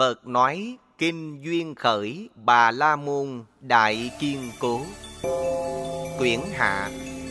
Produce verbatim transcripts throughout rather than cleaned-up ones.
Phật nói Kinh Duyên Khởi Bà La Môn Đại Kiên Cố. Quyển hạ.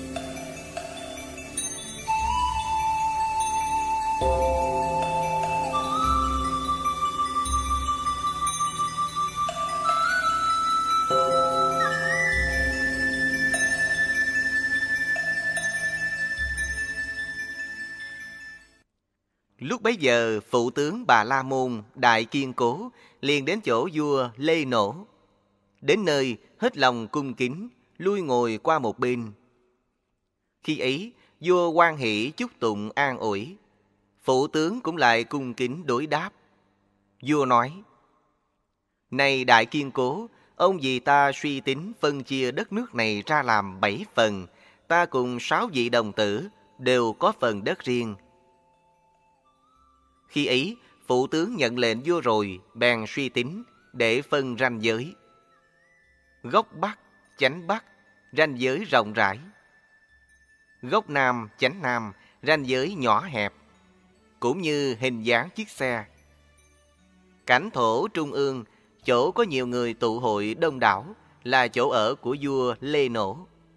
Lúc bấy giờ, phụ tướng Bà La Môn Đại Kiên Cố liền đến chỗ vua Lê Nổ. Đến nơi, hết lòng cung kính, lui ngồi qua một bên. Khi ấy, vua hoan hỷ chúc tụng an ủi. Phụ tướng cũng lại cung kính đối đáp. Vua nói: Này Đại Kiên Cố, ông vì ta suy tính phân chia đất nước này ra làm bảy phần, ta cùng sáu vị đồng tử đều có phần đất riêng. Khi ấy, phụ tướng nhận lệnh vua rồi, bèn suy tính để phân ranh giới. Góc Bắc, chánh Bắc, ranh giới rộng rãi. Góc Nam, chánh Nam, ranh giới nhỏ hẹp, cũng như hình dáng chiếc xe. Cảnh thổ trung ương, chỗ có nhiều người tụ hội đông đảo, là chỗ ở của vua Lê Nổ.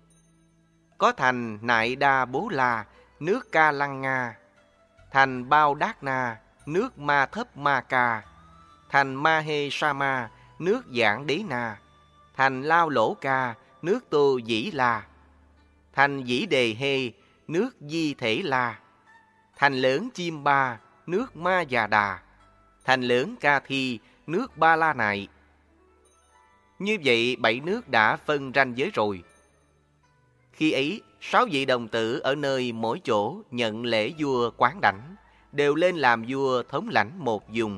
Có thành Nại Đa Bố La, nước Ca Lăng Nga, thành Bao Đát Na, nước Ma Thấp Ma Ca, thành Ma Hê Sa Ma, nước Giảng Đế Na, thành Lao Lỗ Ca, nước Tô Dĩ La, thành Dĩ Đề Hê, nước Di Thể La, thành lớn Chim Ba, nước Ma Già Đà, thành lớn Ca Thi, nước Ba La Nại. Như vậy bảy nước đã phân ranh giới rồi. Khi ấy, sáu vị đồng tử ở nơi mỗi chỗ nhận lễ vua quán đảnh, đều lên làm vua thống lãnh một vùng.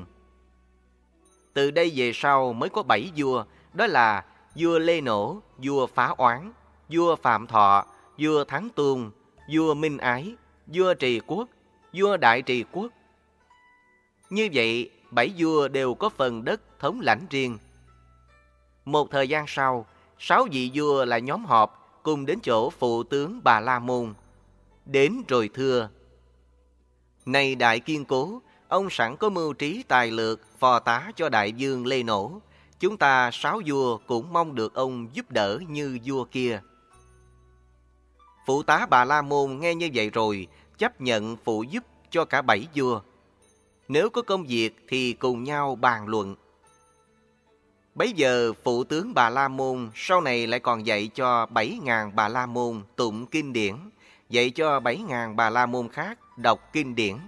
Từ đây về sau mới có bảy vua, đó là vua Lê Nổ, vua Phá Oán, vua Phạm Thọ, vua Thắng Tuôn, vua Minh Ái, vua Trì Quốc, vua Đại Trì Quốc. Như vậy, bảy vua đều có phần đất thống lãnh riêng. Một thời gian sau, sáu vị vua là nhóm họp cùng đến chỗ phụ tướng Bà La Môn. Đến rồi thưa: Này Đại Kiên Cố, ông sẵn có mưu trí tài lược phò tá cho đại vương Lê Nổ. Chúng ta sáu vua cũng mong được ông giúp đỡ như vua kia. Phụ tá Bà La Môn nghe như vậy rồi, chấp nhận phụ giúp cho cả bảy vua. Nếu có công việc thì cùng nhau bàn luận. Bấy giờ phụ tướng Bà La Môn sau này lại còn dạy cho bảy ngàn Bà La Môn tụng kinh điển, dạy cho bảy ngàn Bà La Môn khác đọc kinh điển.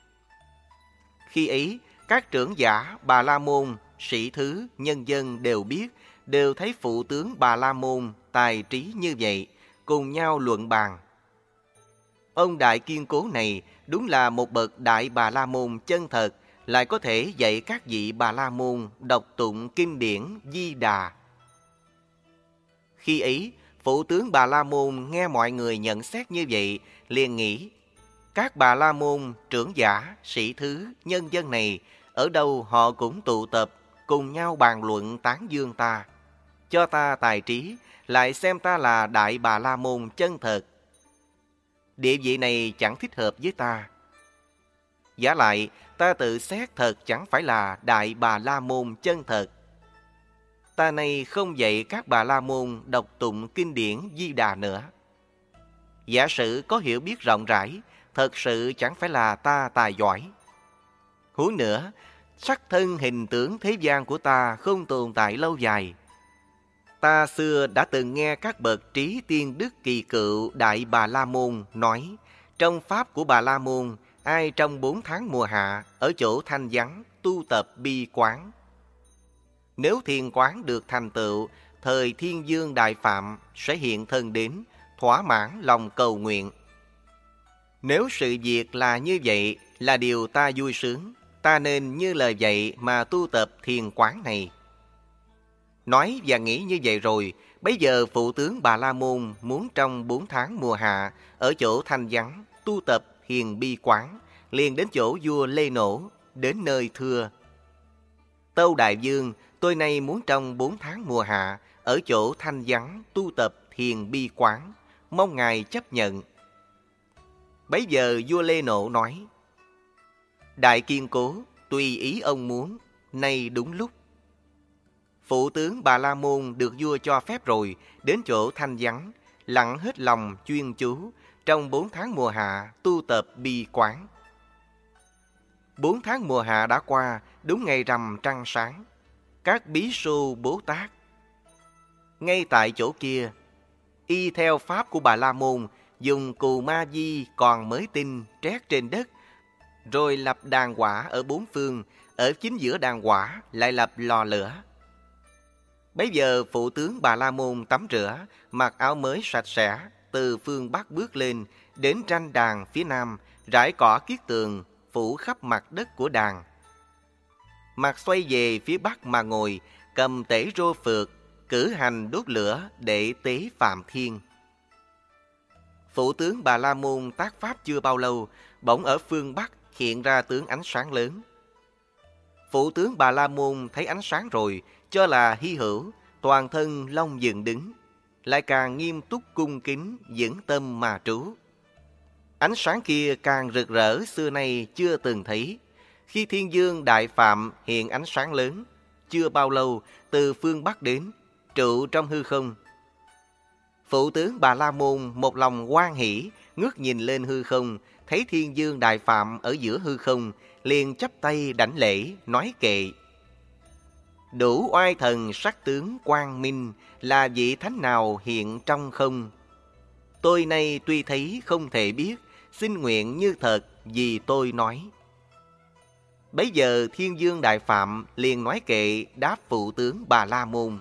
Khi ấy, các trưởng giả Bà La Môn, sĩ thứ, nhân dân đều biết, đều thấy phụ tướng Bà La Môn tài trí như vậy, cùng nhau luận bàn. Ông Đại Kiên Cố này đúng là một bậc Đại Bà La Môn chân thật, lại có thể dạy các vị Bà La Môn đọc tụng kinh điển Di Đà. Khi ấy, phụ tướng Bà La Môn nghe mọi người nhận xét như vậy, liền nghĩ: các Bà La Môn, trưởng giả, sĩ thứ, nhân dân này, ở đâu họ cũng tụ tập, cùng nhau bàn luận tán dương ta. Cho ta tài trí, lại xem ta là Đại Bà La Môn chân thật. Địa vị này chẳng thích hợp với ta. Giả lại, ta tự xét thật chẳng phải là Đại Bà La Môn chân thật. Ta nay không dạy các Bà La Môn đọc tụng kinh điển Di Đà nữa. Giả sử có hiểu biết rộng rãi, thật sự chẳng phải là ta tài giỏi. Huống nữa, sắc thân hình tướng thế gian của ta không tồn tại lâu dài. Ta xưa đã từng nghe các bậc trí tiên đức kỳ cựu Đại Bà La Môn nói, trong pháp của Bà La Môn, ai trong bốn tháng mùa hạ ở chỗ thanh vắng tu tập bi quán. Nếu thiền quán được thành tựu, thời thiên dương đại phạm sẽ hiện thân đến, thỏa mãn lòng cầu nguyện. Nếu sự việc là như vậy, là điều ta vui sướng, ta nên như lời dạy mà tu tập thiền quán này. Nói và nghĩ như vậy rồi, bấy giờ phụ tướng Bà La Môn muốn trong bốn tháng mùa hạ ở chỗ thanh vắng tu tập hiền bi quán, liền đến chỗ vua Lê Nổ, đến nơi thưa: Tâu đại vương, tôi nay muốn trong bốn tháng mùa hạ ở chỗ thanh vắng tu tập thiền bi quán, mong ngài chấp nhận. Bấy giờ vua Lê Nổ nói: Đại Kiên Cố, tùy ý ông muốn, nay đúng lúc. Phụ tướng Bà La Môn được vua cho phép rồi, đến chỗ thanh vắng, lặng hết lòng chuyên chú, trong bốn tháng mùa hạ tu tập bi quán. Bốn tháng mùa hạ đã qua, đúng ngày rằm trăng sáng. Các bí xu Bố Tát ngay tại chỗ kia, y theo pháp của Bà La Môn, dùng cù ma di còn mới tinh trét trên đất, rồi lập đàn quả ở bốn phương, ở chính giữa đàn quả lại lập lò lửa. Bấy giờ phụ tướng Bà La Môn tắm rửa, mặc áo mới sạch sẽ, từ phương Bắc bước lên, đến ranh đàn phía Nam, rải cỏ kiết tường, phủ khắp mặt đất của đàn. Mặt xoay về phía Bắc mà ngồi, cầm tể rô phượt, cử hành đốt lửa để tế Phạm Thiên. Phụ tướng Bà La Môn tác pháp chưa bao lâu, bỗng ở phương Bắc hiện ra tướng ánh sáng lớn. Phụ tướng Bà La Môn thấy ánh sáng rồi, cho là hy hữu, toàn thân lông dựng đứng, lại càng nghiêm túc cung kính, vững tâm mà trú. Ánh sáng kia càng rực rỡ xưa nay chưa từng thấy. Khi Thiên Dương Đại Phạm hiện ánh sáng lớn, chưa bao lâu từ phương Bắc đến, trụ trong hư không. Phụ tướng Bà La Môn một lòng hoan hỷ, ngước nhìn lên hư không, thấy Thiên Dương Đại Phạm ở giữa hư không, liền chắp tay đảnh lễ, nói kệ: đủ oai thần sắc tướng quang minh, là vị thánh nào hiện trong không? Tôi nay tuy thấy không thể biết, xin nguyện như thật vì tôi nói. Bấy giờ Thiên Dương Đại Phạm liền nói kệ đáp phụ tướng Bà La Môn: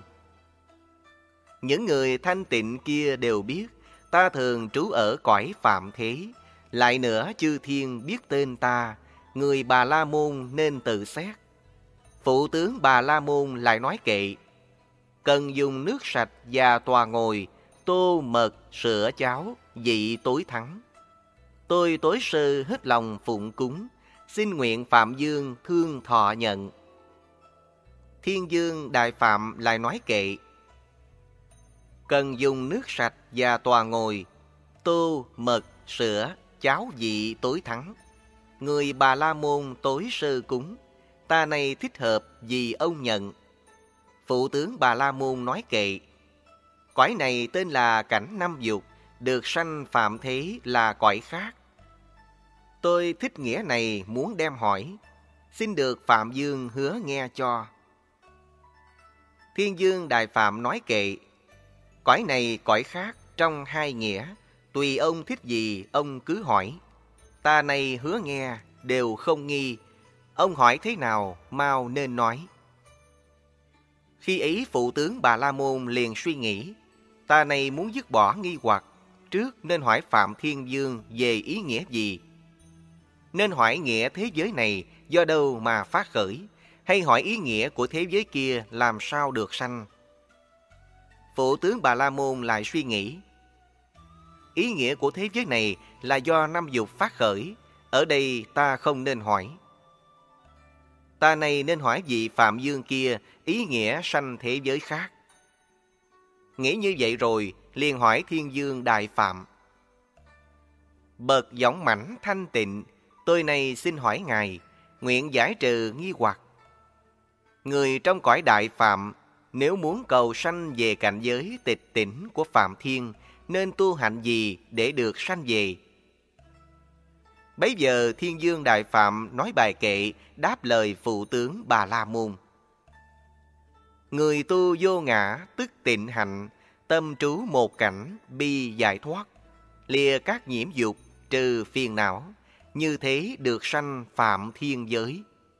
những người thanh tịnh kia đều biết, ta thường trú ở cõi phạm thế. Lại nữa chư thiên biết tên ta, người Bà La Môn nên tự xét. Phụ tướng Bà La Môn lại nói kệ: cần dùng nước sạch và tòa ngồi, tô mật sữa cháo, vị tối thắng. Tôi tối sơ hết lòng phụng cúng, xin nguyện Phạm Dương thương thọ nhận. Thiên Dương Đại Phạm lại nói kệ: cần dùng nước sạch và tòa ngồi, tô mật sữa cháo vị tối thắng. Người Bà La Môn tối sơ cúng, ta này thích hợp vì ông nhận. Phụ tướng Bà La Môn nói kệ: cõi này tên là cảnh năm dục, được sanh phạm thế là cõi khác. Tôi thích nghĩa này muốn đem hỏi, xin được Phạm Dương hứa nghe cho. Thiên Dương Đại Phạm nói kệ: cõi này cõi khác trong hai nghĩa, tùy ông thích gì ông cứ hỏi. Ta này hứa nghe đều không nghi, ông hỏi thế nào mau nên nói. Khi ấy phụ tướng Bà La Môn liền suy nghĩ, ta này muốn dứt bỏ nghi hoặc, trước nên hỏi Phạm Thiên Dương về ý nghĩa gì. Nên hỏi nghĩa thế giới này do đâu mà phát khởi, hay hỏi ý nghĩa của thế giới kia làm sao được sanh. Phụ tướng Bà La Môn lại suy nghĩ, ý nghĩa của thế giới này là do năm dục phát khởi, ở đây ta không nên hỏi. Ta này nên hỏi vị Phạm Dương kia ý nghĩa sanh thế giới khác. Nghĩ như vậy rồi, liền hỏi Thiên Dương Đại Phạm: bậc võng mãnh thanh tịnh, tôi này xin hỏi ngài, nguyện giải trừ nghi hoặc. Người trong cõi Đại Phạm, nếu muốn cầu sanh về cảnh giới tịch tỉnh của Phạm Thiên, nên tu hạnh gì để được sanh về? Bấy giờ Thiên Dương Đại Phạm nói bài kệ đáp lời phụ tướng Bà La Môn: người tu vô ngã tức tịnh hạnh, tâm trú một cảnh bi giải thoát, lìa các nhiễm dục trừ phiền não, như thế được sanh Phạm Thiên giới.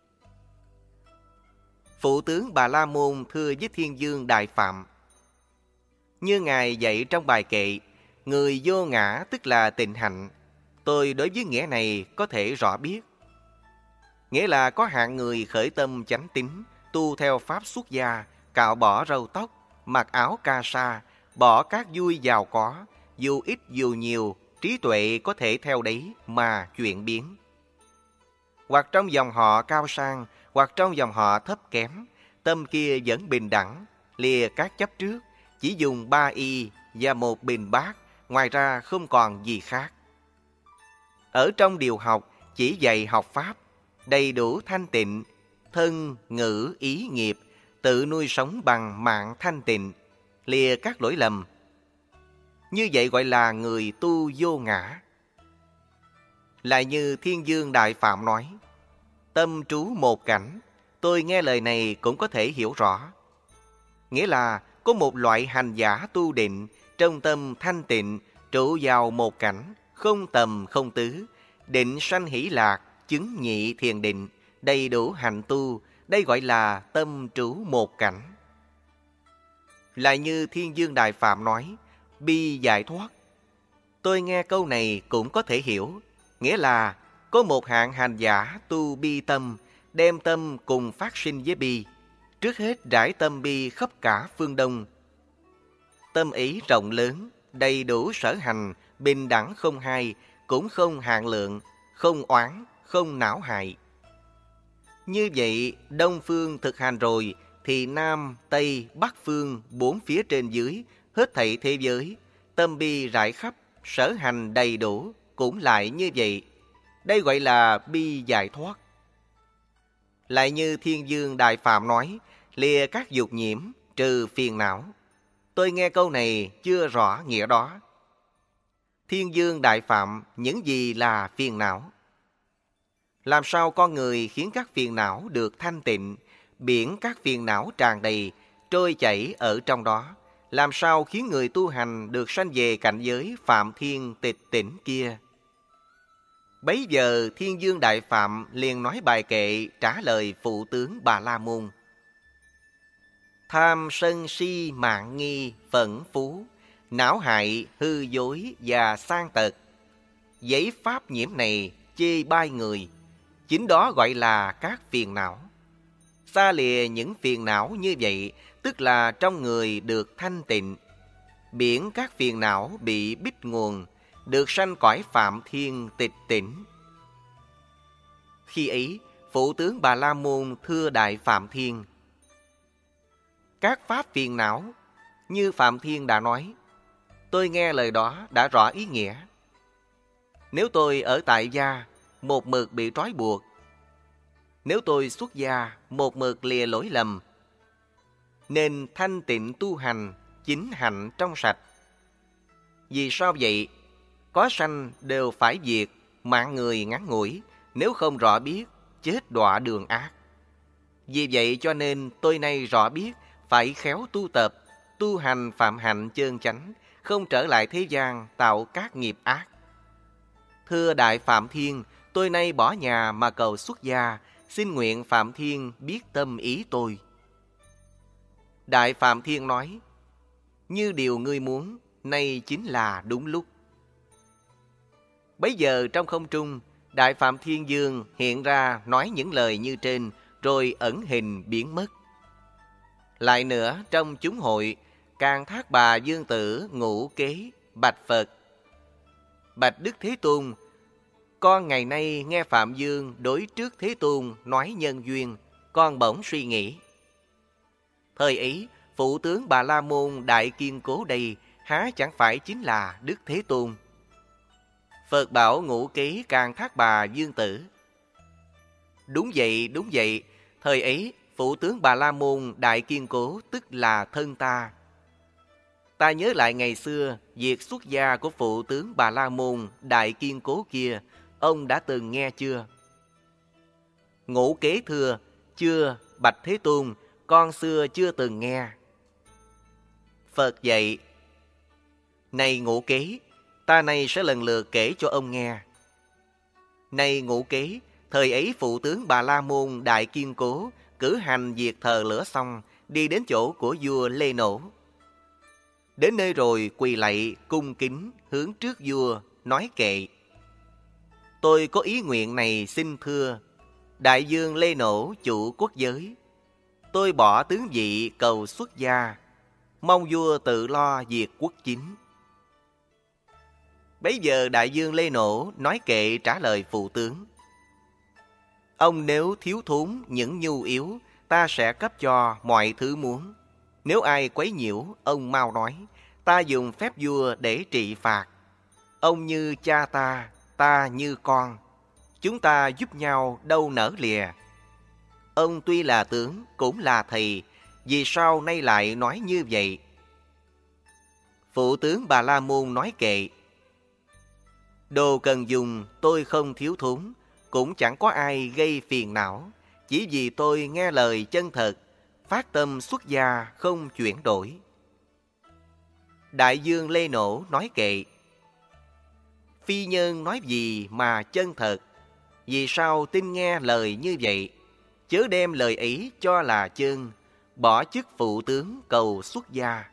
Phụ tướng Bà La Môn thưa với Thiên Dương Đại Phạm: như ngài dạy trong bài kệ, người vô ngã tức là tịnh hạnh, tôi đối với nghĩa này có thể rõ biết. Nghĩa là có hạng người khởi tâm chánh tín, tu theo pháp xuất gia, cạo bỏ râu tóc, mặc áo ca sa, bỏ các vui giàu có, dù ít dù nhiều, trí tuệ có thể theo đấy mà chuyển biến. Hoặc trong dòng họ cao sang, hoặc trong dòng họ thấp kém, tâm kia vẫn bình đẳng, lìa các chấp trước, chỉ dùng ba y và một bình bát, ngoài ra không còn gì khác. Ở trong điều học chỉ dạy học pháp, đầy đủ thanh tịnh, thân, ngữ, ý, nghiệp, tự nuôi sống bằng mạng thanh tịnh, lìa các lỗi lầm. Như vậy gọi là người tu vô ngã. Lại như Thiên Dương Đại Phạm nói, tâm trú một cảnh, tôi nghe lời này cũng có thể hiểu rõ. Nghĩa là có một loại hành giả tu định, trong tâm thanh tịnh, trụ vào một cảnh, không tầm không tứ, định sanh hỷ lạc, chứng nhị thiền định, đầy đủ hạnh tu, đây gọi là tâm trú một cảnh. Lại như Thiên Dương Đại Phạm nói, bi giải thoát. Tôi nghe câu này cũng có thể hiểu, nghĩa là có một hạng hành giả tu bi tâm, đem tâm cùng phát sinh với bi, trước hết rải tâm bi khắp cả phương Đông. Tâm ý rộng lớn, đầy đủ sở hành, bình đẳng không hai, cũng không hạn lượng, không oán, không não hại. Như vậy, Đông phương thực hành rồi, thì Nam, Tây, Bắc phương, bốn phía trên dưới, hết thảy thế giới, tâm bi rải khắp, sở hành đầy đủ, cũng lại như vậy. Đây gọi là bi giải thoát. Lại như Thiên Dương Đại Phạm nói, lìa các dục nhiễm, trừ phiền não. Tôi nghe câu này chưa rõ nghĩa đó. Thiên Dương Đại Phạm, những gì là phiền não? Làm sao con người khiến các phiền não được thanh tịnh, biển các phiền não tràn đầy, trôi chảy ở trong đó? Làm sao khiến người tu hành được sanh về cảnh giới Phạm Thiên tịch tỉnh kia? Bấy giờ Thiên Dương Đại Phạm liền nói bài kệ trả lời phụ tướng Bà La Môn. Tham sân si mạng nghi phẫn phú, não hại hư dối và sang tật. Giấy pháp nhiễm này chê bai người, chính đó gọi là các phiền não. Xa lìa những phiền não như vậy, tức là trong người được thanh tịnh. Biển các phiền não bị bít nguồn, được sanh cõi Phạm Thiên tịch tỉnh. Khi ấy, phụ tướng Bà La Môn thưa Đại Phạm Thiên, các pháp phiền não, như Phạm Thiên đã nói, tôi nghe lời đó đã rõ ý nghĩa. Nếu tôi ở tại gia, một mực bị trói buộc. Nếu tôi xuất gia, một mực lìa lỗi lầm. Nên thanh tịnh tu hành, chính hạnh trong sạch. Vì sao vậy? Có sanh đều phải diệt, mạng người ngắn ngủi, nếu không rõ biết, chết đọa đường ác. Vì vậy cho nên tôi nay rõ biết, phải khéo tu tập, tu hành phạm hạnh chân chánh, không trở lại thế gian tạo các nghiệp ác. Thưa Đại Phạm Thiên, tôi nay bỏ nhà mà cầu xuất gia, xin nguyện Phạm Thiên biết tâm ý tôi. Đại Phạm Thiên nói, như điều ngươi muốn, nay chính là đúng lúc. Bấy giờ trong không trung, Đại Phạm Thiên Dương hiện ra nói những lời như trên, rồi ẩn hình biến mất. Lại nữa trong chúng hội, Càng Thác Bà Dương Tử Ngũ Kế bạch Phật. Bạch Đức Thế Tôn, con ngày nay nghe Phạm Dương đối trước Thế Tôn nói nhân duyên, con bỗng suy nghĩ. Thời ấy, phụ tướng Bà La Môn Đại Kiên Cố đây há chẳng phải chính là Đức Thế Tôn? Phật bảo Ngũ Kế Càng Thác Bà Dương Tử. Đúng vậy, đúng vậy, thời ấy phụ tướng Bà La Môn Đại Kiên Cố tức là thân ta. Ta nhớ lại ngày xưa, việc xuất gia của phụ tướng Bà La Môn Đại Kiên Cố kia, ông đã từng nghe chưa? Ngũ Kế thưa, chưa, bạch Thế Tôn, con xưa chưa từng nghe. Phật dạy, này Ngũ Kế, ta nay sẽ lần lượt kể cho ông nghe. Này Ngũ Kế, thời ấy phụ tướng Bà La Môn Đại Kiên Cố cử hành việc thờ lửa xong, đi đến chỗ của vua Lê Nổ. Đến nơi rồi quỳ lạy cung kính hướng trước vua nói kệ. Tôi có ý nguyện này xin thưa Đại Dương Lê Nổ chủ quốc giới. Tôi bỏ tướng vị cầu xuất gia, mong vua tự lo việc quốc chính. Bấy giờ Đại Dương Lê Nổ nói kệ trả lời phụ tướng. Ông nếu thiếu thốn những nhu yếu, ta sẽ cấp cho mọi thứ muốn. Nếu ai quấy nhiễu, ông mau nói, ta dùng phép vua để trị phạt. Ông như cha ta, ta như con. Chúng ta giúp nhau đâu nở lìa. Ông tuy là tướng, cũng là thầy, vì sao nay lại nói như vậy? Phụ tướng Bà La Môn nói kệ: đồ cần dùng tôi không thiếu thốn, cũng chẳng có ai gây phiền não, chỉ vì tôi nghe lời chân thật, phát tâm xuất gia không chuyển đổi. Đại Dương Lê Nổ nói kệ: phi nhân nói gì mà chân thật, vì sao tin nghe lời như vậy, chớ đem lời ấy cho là chân, bỏ chức phụ tướng cầu xuất gia.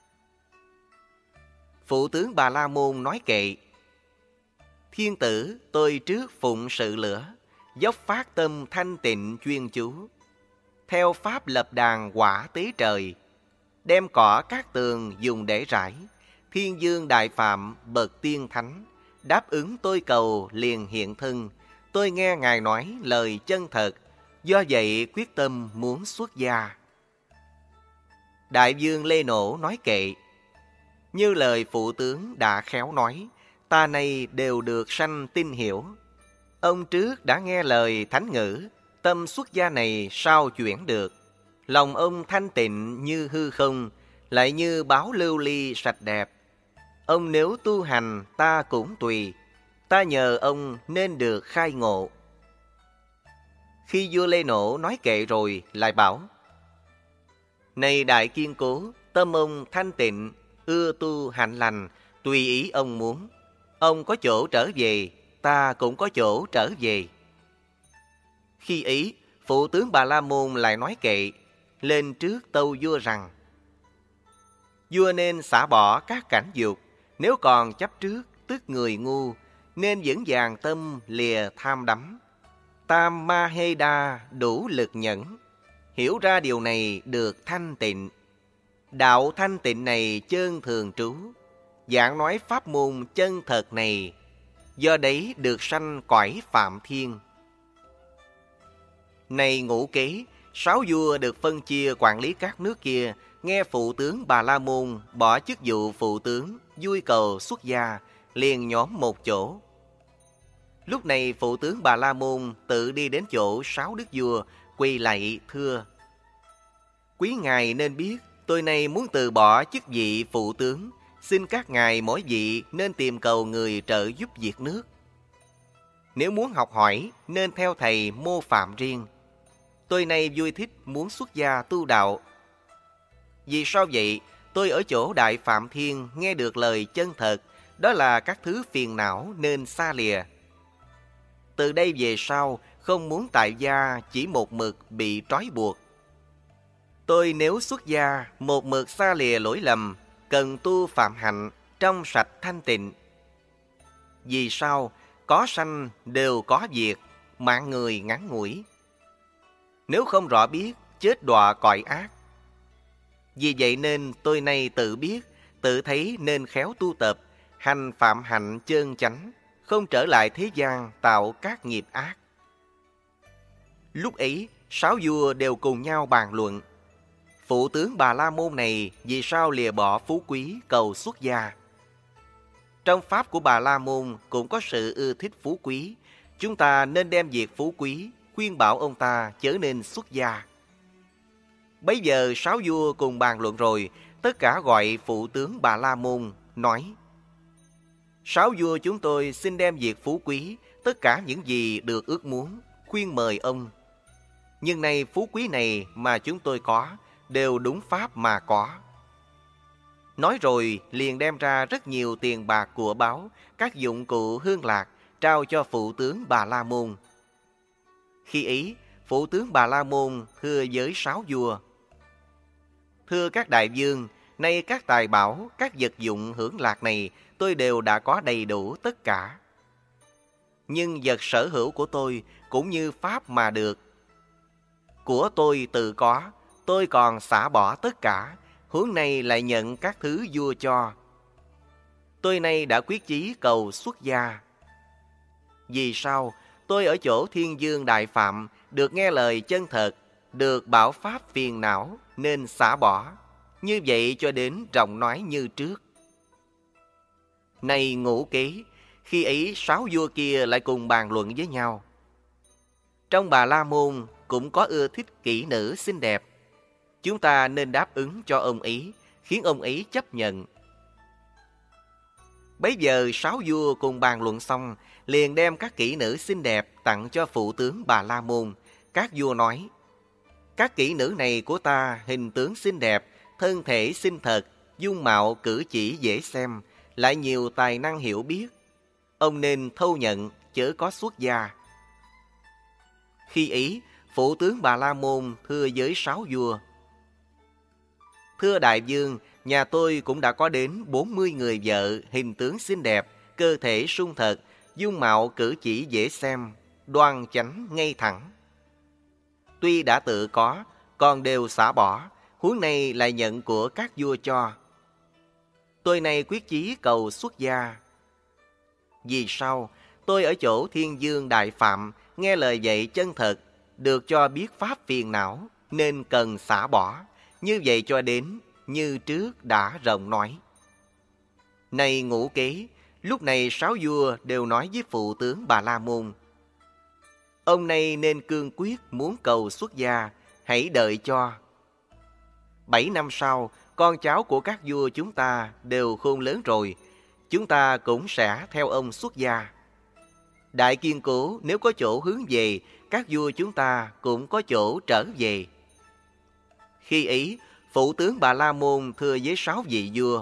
Phụ tướng Bà La Môn nói kệ: thiên tử tôi trước phụng sự lửa, dốc phát tâm thanh tịnh chuyên chú, theo pháp lập đàn quả tế trời, đem cỏ các tường dùng để rải, thiên dương đại phạm bậc tiên thánh, đáp ứng tôi cầu liền hiện thân, tôi nghe ngài nói lời chân thật, do vậy quyết tâm muốn xuất gia. Đại Dương Lê Nổ nói kệ: như lời phụ tướng đã khéo nói, ta nay đều được sanh tin hiểu. Ông trước đã nghe lời thánh ngữ, tâm xuất gia này sao chuyển được. Lòng ông thanh tịnh như hư không, lại như báo lưu ly sạch đẹp. Ông nếu tu hành ta cũng tùy, ta nhờ ông nên được khai ngộ. Khi vua Lê Nổ nói kệ rồi, lại bảo: này đại kiên cố, tâm ông thanh tịnh, ưa tu hạnh lành, tùy ý ông muốn. Ông có chỗ trở về, ta cũng có chỗ trở về. Khi ấy, phụ tướng Bà La Môn lại nói kệ, lên trước tâu vua rằng: vua nên xả bỏ các cảnh dục, nếu còn chấp trước tức người ngu, nên vững vàng tâm lìa tham đắm. Tam Ma Hê Đa đủ lực nhẫn, hiểu ra điều này được thanh tịnh. Đạo thanh tịnh này chân thường trú, giảng nói pháp môn chân thật này, do đấy được sanh cõi Phạm Thiên. Này ngũ kế, sáu vua được phân chia quản lý các nước kia, nghe phụ tướng Bà La Môn bỏ chức vụ phụ tướng, vui cầu xuất gia, liền nhóm một chỗ. Lúc này phụ tướng Bà La Môn tự đi đến chỗ sáu đức vua, quỳ lạy thưa: quý ngài nên biết, tôi nay muốn từ bỏ chức vị phụ tướng, xin các ngài mỗi vị nên tìm cầu người trợ giúp việc nước. Nếu muốn học hỏi, nên theo thầy mô phạm riêng. Tôi nay vui thích muốn xuất gia tu đạo. Vì sao vậy? Tôi ở chỗ Đại Phạm Thiên nghe được lời chân thật, đó là các thứ phiền não nên xa lìa. Từ đây về sau, không muốn tại gia chỉ một mực bị trói buộc. Tôi nếu xuất gia, một mực xa lìa lỗi lầm, cần tu phạm hạnh, trong sạch thanh tịnh. Vì sao? Có sanh đều có diệt, mạng người ngắn ngủi. Nếu không rõ biết, chết đọa cõi ác. Vì vậy nên tôi nay tự biết, tự thấy nên khéo tu tập, hành phạm hạnh chân chánh, không trở lại thế gian tạo các nghiệp ác. Lúc ấy, sáu vua đều cùng nhau bàn luận. Phụ tướng Bà La Môn này vì sao lìa bỏ phú quý cầu xuất gia? Trong pháp của Bà La Môn cũng có sự ưa thích phú quý. Chúng ta nên đem việc phú quý khuyên bảo ông ta chớ nên xuất gia. Bấy giờ sáu vua cùng bàn luận rồi, tất cả gọi phụ tướng Bà La Môn, nói: sáu vua chúng tôi xin đem việc phú quý, tất cả những gì được ước muốn, khuyên mời ông. Nhưng nay phú quý này mà chúng tôi có, đều đúng pháp mà có. Nói rồi liền đem ra rất nhiều tiền bạc của báu, các dụng cụ hương lạc, trao cho phụ tướng Bà La Môn. Khi ấy, phụ tướng Bà La Môn thưa với sáu vua: thưa các đại vương, nay các tài bảo, các vật dụng hưởng lạc này tôi đều đã có đầy đủ tất cả. Nhưng vật sở hữu của tôi cũng như pháp mà được. Của tôi tự có, tôi còn xả bỏ tất cả, huống này lại nhận các thứ vua cho. Tôi nay đã quyết chí cầu xuất gia. Vì sao? Tôi ở chỗ Thiên Dương Đại Phạm, được nghe lời chân thật, được bảo pháp phiền não, nên xả bỏ. Như vậy cho đến rộng nói như trước. Này ngũ kế, khi ấy sáu vua kia lại cùng bàn luận với nhau. Trong Bà La Môn, cũng có ưa thích kỹ nữ xinh đẹp. Chúng ta nên đáp ứng cho ông ấy, khiến ông ấy chấp nhận. Bấy giờ sáu vua cùng bàn luận xong, liền đem các kỹ nữ xinh đẹp tặng cho phụ tướng Bà La Môn. Các vua nói, các kỹ nữ này của ta hình tướng xinh đẹp, thân thể xinh thật, dung mạo cử chỉ dễ xem, lại nhiều tài năng hiểu biết. Ông nên thâu nhận, chớ có xuất gia. Khi ấy, phụ tướng Bà La Môn thưa với sáu vua, thưa đại vương, nhà tôi cũng đã có đến bốn mươi người vợ, hình tướng xinh đẹp, cơ thể sung thật, dung mạo cử chỉ dễ xem, đoan chánh ngay thẳng. Tuy đã tự có, còn đều xả bỏ, huống này lại nhận của các vua cho. Tôi nay quyết chí cầu xuất gia. Vì sao? Tôi ở chỗ Thiên Dương Đại Phạm, nghe lời dạy chân thật, được cho biết pháp phiền não, nên cần xả bỏ. Như vậy cho đến như trước đã rộng nói. Này ngũ kế, lúc này sáu vua đều nói với phụ tướng Bà La Môn, ông này nên cương quyết muốn cầu xuất gia, hãy đợi cho. Bảy năm sau, con cháu của các vua chúng ta đều khôn lớn rồi, chúng ta cũng sẽ theo ông xuất gia. Đại Kiên Cố nếu có chỗ hướng về, các vua chúng ta cũng có chỗ trở về. Khi ấy, phụ tướng Bà La Môn thưa với sáu vị vua,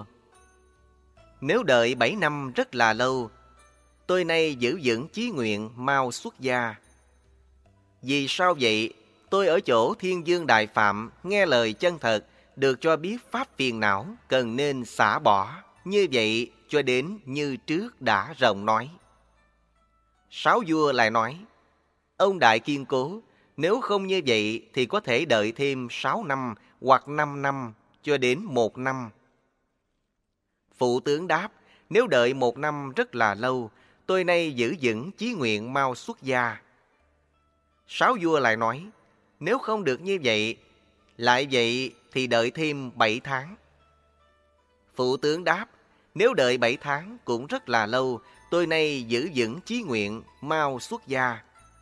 nếu đợi bảy năm rất là lâu, tôi nay giữ vững chí nguyện mau xuất gia. Vì sao vậy? Tôi ở chỗ Thiên Dương Đại Phạm, nghe lời chân thật, được cho biết pháp phiền não, cần nên xả bỏ. Như vậy cho đến như trước đã rộng nói. Sáu vua lại nói, ông Đại Kiên Cố, nếu không như vậy thì có thể đợi thêm sáu năm hoặc năm năm cho đến một năm. Phụ tướng đáp, nếu đợi một năm rất là lâu, tôi nay giữ vững chí nguyện mau xuất gia. Sáu vua lại nói, nếu không được như vậy, lại vậy thì đợi thêm bảy tháng. Phụ tướng đáp, nếu đợi bảy tháng cũng rất là lâu, tôi nay giữ vững chí nguyện mau xuất gia.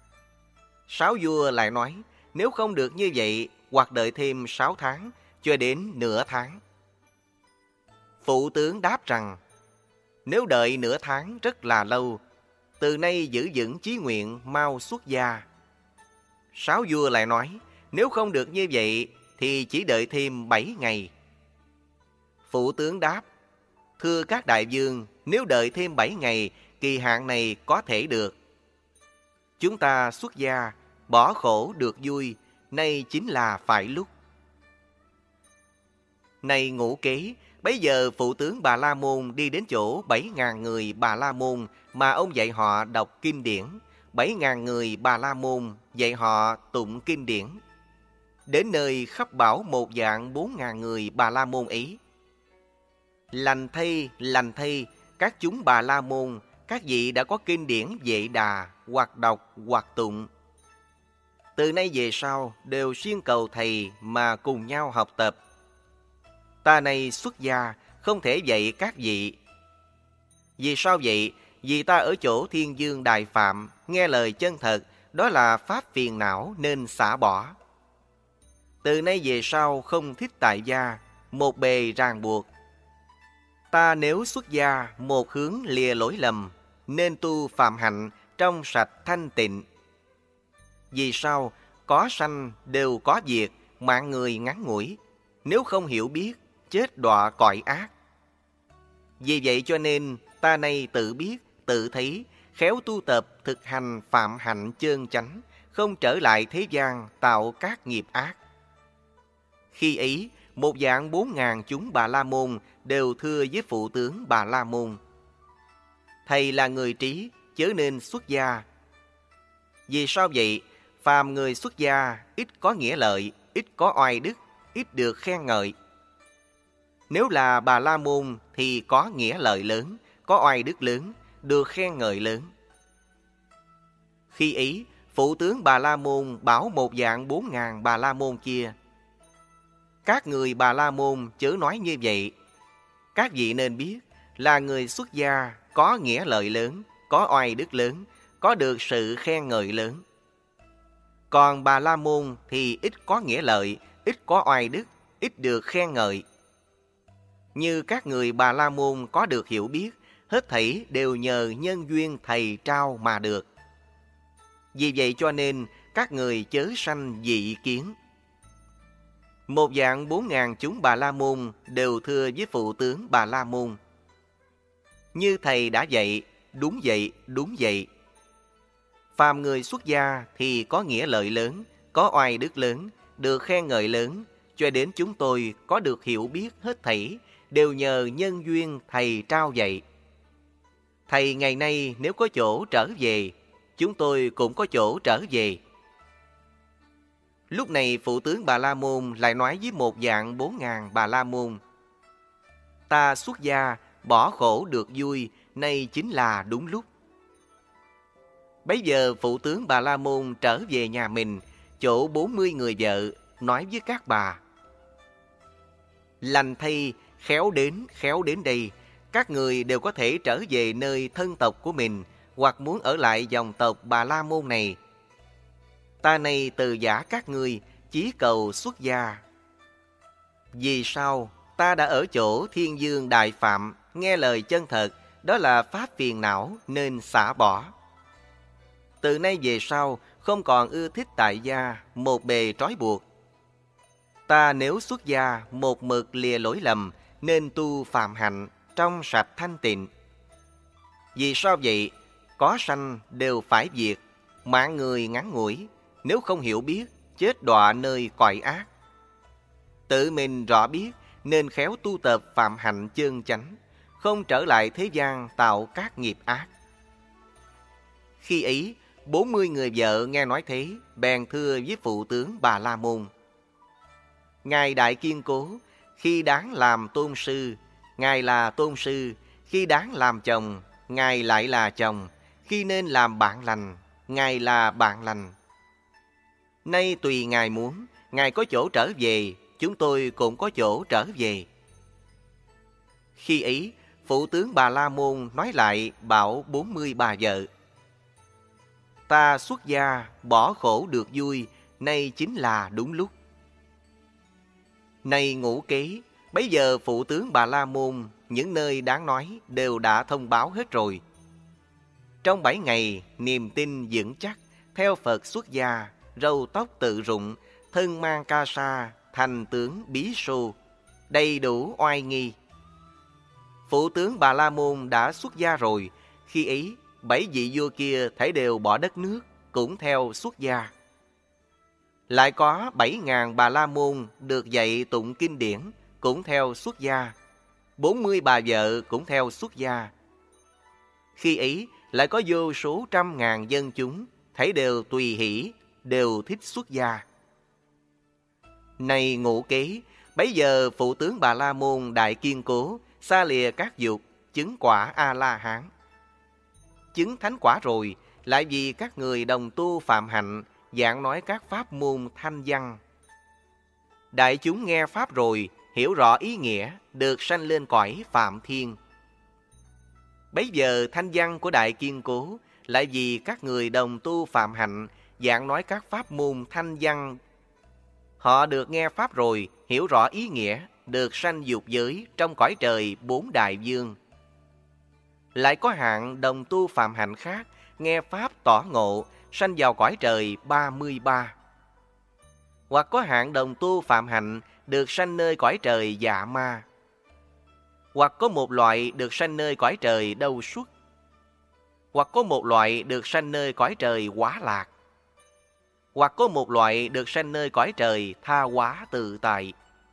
Sáu vua lại nói, nếu không được như vậy, hoặc đợi thêm sáu tháng, cho đến nửa tháng. Phụ tướng đáp rằng, nếu đợi nửa tháng rất là lâu, từ nay giữ vững chí nguyện mau xuất gia. Sáu vua lại nói, nếu không được như vậy, thì chỉ đợi thêm bảy ngày. Phụ tướng đáp, thưa các đại vương, nếu đợi thêm bảy ngày, kỳ hạn này có thể được. Chúng ta xuất gia, bỏ khổ được vui, nay chính là phải lúc. Này ngũ kế, bấy giờ phụ tướng Bà La Môn đi đến chỗ bảy ngàn người Bà La Môn mà ông dạy họ đọc kinh điển. Bảy ngàn người Bà La Môn dạy họ tụng kinh điển. Đến nơi khắp bảo một dạng bốn ngàn người Bà La Môn ấy. Lành thay, lành thay, các chúng Bà La Môn, các vị đã có kinh điển Vệ Đà, hoặc đọc hoặc tụng. Từ nay về sau đều xuyên cầu thầy mà cùng nhau học tập. Ta này xuất gia, không thể dạy các vị. Vì sao vậy? Vì ta ở chỗ Thiên Dương Đại Phạm, nghe lời chân thật, đó là pháp phiền não nên xả bỏ. Từ nay về sau không thích tại gia, một bề ràng buộc. Ta nếu xuất gia, một hướng lìa lỗi lầm, nên tu phạm hạnh, trong sạch thanh tịnh. Vì sao? Có sanh đều có diệt, mạng người ngắn ngủi. Nếu không hiểu biết, chết đọa cõi ác. Vì vậy cho nên, ta nay tự biết, tự thấy, khéo tu tập, thực hành phạm hạnh chơn chánh, không trở lại thế gian tạo các nghiệp ác. Khi ấy, một dạng bốn ngàn chúng Bà La Môn đều thưa với phụ tướng Bà La Môn, thầy là người trí, chớ nên xuất gia. Vì sao vậy? Phàm người xuất gia, ít có nghĩa lợi, ít có oai đức, ít được khen ngợi. Nếu là Bà La Môn thì có nghĩa lợi lớn, có oai đức lớn, được khen ngợi lớn. Khi ấy, phụ tướng Bà La Môn bảo một dạng bốn ngàn Bà La Môn kia, các người Bà La Môn chớ nói như vậy. Các vị nên biết là người xuất gia có nghĩa lợi lớn, có oai đức lớn, có được sự khen ngợi lớn. Còn Bà La Môn thì ít có nghĩa lợi, ít có oai đức, ít được khen ngợi. Như các người Bà La Môn có được hiểu biết, hết thảy đều nhờ nhân duyên thầy trao mà được. Vì vậy cho nên các người chớ sanh dị ý kiến. Một vạn bốn ngàn chúng Bà La Môn đều thưa với phụ tướng Bà La Môn: như thầy đã dạy, đúng vậy, đúng vậy. Phàm người xuất gia thì có nghĩa lợi lớn, có oai đức lớn, được khen ngợi lớn, cho đến chúng tôi có được hiểu biết hết thảy đều nhờ nhân duyên thầy trao dạy. Thầy ngày nay nếu có chỗ trở về, chúng tôi cũng có chỗ trở về. Lúc này phụ tướng Bà La Môn lại nói với một vạn bốn ngàn Bà La Môn: ta xuất gia, bỏ khổ được vui, nay chính là đúng lúc. Bấy giờ phụ tướng Bà La Môn trở về nhà mình, chỗ bốn mươi người vợ, nói với các bà: lành thay, khéo đến, khéo đến đây, các người đều có thể trở về nơi thân tộc của mình, hoặc muốn ở lại dòng tộc Bà La Môn này. Ta này từ giả các ngươi, chí cầu xuất gia. Vì sao? Ta đã ở chỗ Thiên Dương Đại Phạm, nghe lời chân thật, đó là pháp phiền não nên xả bỏ. Từ nay về sau, không còn ưa thích tại gia, một bề trói buộc. Ta nếu xuất gia, một mực lìa lỗi lầm, nên tu phạm hạnh, trong sạch thanh tịnh. Vì sao vậy? Có sanh đều phải diệt, mạng người ngắn ngủi, nếu không hiểu biết, chết đọa nơi cõi ác. Tự mình rõ biết, nên khéo tu tập phạm hạnh chân chánh, không trở lại thế gian tạo các nghiệp ác. Khi ấy, bốn mươi người vợ nghe nói thế, bèn thưa với phụ tướng Bà La Môn: ngài đại kiên cố, khi đáng làm tôn sư, ngài là tôn sư; khi đáng làm chồng, ngài lại là chồng; khi nên làm bạn lành, ngài là bạn lành. Nay tùy ngài muốn, ngài có chỗ trở về, chúng tôi cũng có chỗ trở về. Khi ấy, phụ tướng Bà La Môn nói lại bảo bốn mươi bà vợ: ta xuất gia, bỏ khổ được vui, nay chính là đúng lúc. Này ngũ kế, bấy giờ phụ tướng Bà La Môn những nơi đáng nói đều đã thông báo hết rồi. Trong bảy ngày, niềm tin vững chắc, theo Phật xuất gia, râu tóc tự rụng, thân mang ca sa, thành tướng bí xô, đầy đủ oai nghi. Phụ tướng Bà La Môn đã xuất gia rồi, khi ấy bảy vị vua kia thảy đều bỏ đất nước, cũng theo xuất gia. Lại có bảy ngàn Bà La Môn được dạy tụng kinh điển, cũng theo xuất gia. Bốn mươi bà vợ cũng theo xuất gia. Khi ấy lại có vô số trăm ngàn dân chúng, thảy đều tùy hỷ, đều thích xuất gia. Này ngũ kế, bấy giờ phụ tướng Bà La Môn đại kiên cố, xa lìa các dục, chứng quả A-la-hán. Chứng thánh quả rồi, lại vì các người đồng tu phạm hạnh, giảng nói các pháp môn thanh văn. Đại chúng nghe pháp rồi, hiểu rõ ý nghĩa, được sanh lên cõi Phạm Thiên. Bấy giờ thanh văn của đại kiên cố, lại vì các người đồng tu phạm hạnh, giảng nói các pháp môn thanh văn. Họ được nghe pháp rồi, hiểu rõ ý nghĩa, được sanh dục giới trong cõi trời bốn đại dương. Lại có hạng đồng tu phạm hạnh khác, nghe pháp tỏ ngộ, sanh vào cõi trời ba mươi ba. Hoặc có hạng đồng tu phạm hạnh, được sanh nơi cõi trời dạ ma. Hoặc có một loại được sanh nơi cõi trời đâu xuất. Hoặc có một loại được sanh nơi cõi trời quá lạc. Hoặc có một loại được sanh nơi cõi trời tha hóa tự tại.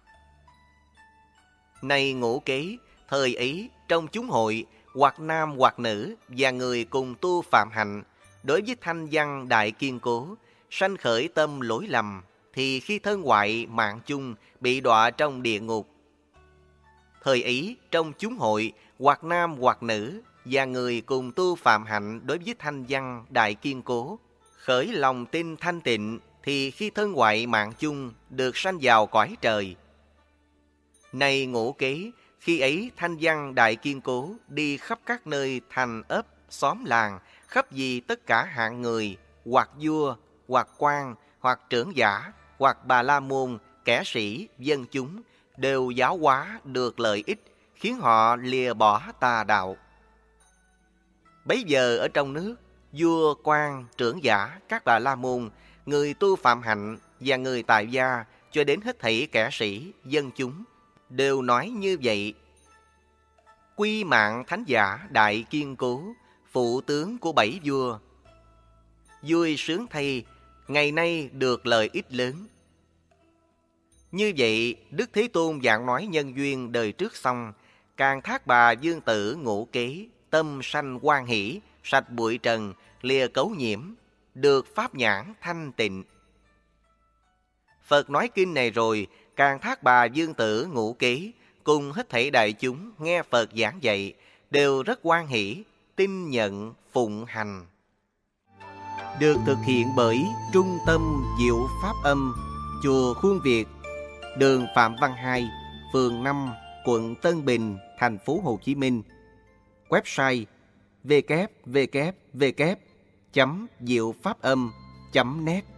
Này ngũ kế, thời ấy trong chúng hội, hoặc nam hoặc nữ và người cùng tu phạm hạnh, đối với thanh văn đại kiên cố, sanh khởi tâm lỗi lầm, thì khi thân hoại mạng chung, bị đọa trong địa ngục. Thời ấy trong chúng hội, hoặc nam hoặc nữ và người cùng tu phạm hạnh đối với thanh văn đại kiên cố, khởi lòng tin thanh tịnh, thì khi thân hoại mạng chung, được sanh vào cõi trời. Này ngũ kế, khi ấy thanh văn đại kiên cố đi khắp các nơi thành ấp, xóm làng, khắp vì tất cả hạng người, hoặc vua, hoặc quan, hoặc trưởng giả, hoặc Bà La Môn, kẻ sĩ, dân chúng đều giáo hóa được lợi ích, khiến họ lìa bỏ tà đạo. Bấy giờ ở trong nước, vua, quan, trưởng giả, các Bà La Môn, người tu phạm hạnh và người tại gia, cho đến hết thảy kẻ sĩ, dân chúng, đều nói như vậy. Quy mạng thánh giả đại kiên cố, phụ tướng của bảy vua. Vui sướng thay, ngày nay được lợi ích lớn. Như vậy, Đức Thế Tôn giảng nói nhân duyên đời trước xong, càng Thác Bà Dương Tử ngũ kế, tâm sanh hoan hỷ, sạch bụi trần, lìa cấu nhiễm, được pháp nhãn thanh tịnh. Phật nói kinh này rồi, càng Thác Bà Dương Tử ngũ kế, cùng hết thảy đại chúng nghe Phật giảng dạy, đều rất hoan hỷ, tin nhận, phụng hành. Được thực hiện bởi Trung tâm Diệu Pháp Âm, Chùa Khuôn Việt, đường Phạm Văn Hai, phường năm, quận Tân Bình, thành phố Hồ Chí Minh. Website w w w chấm diệu pháp âm chấm net.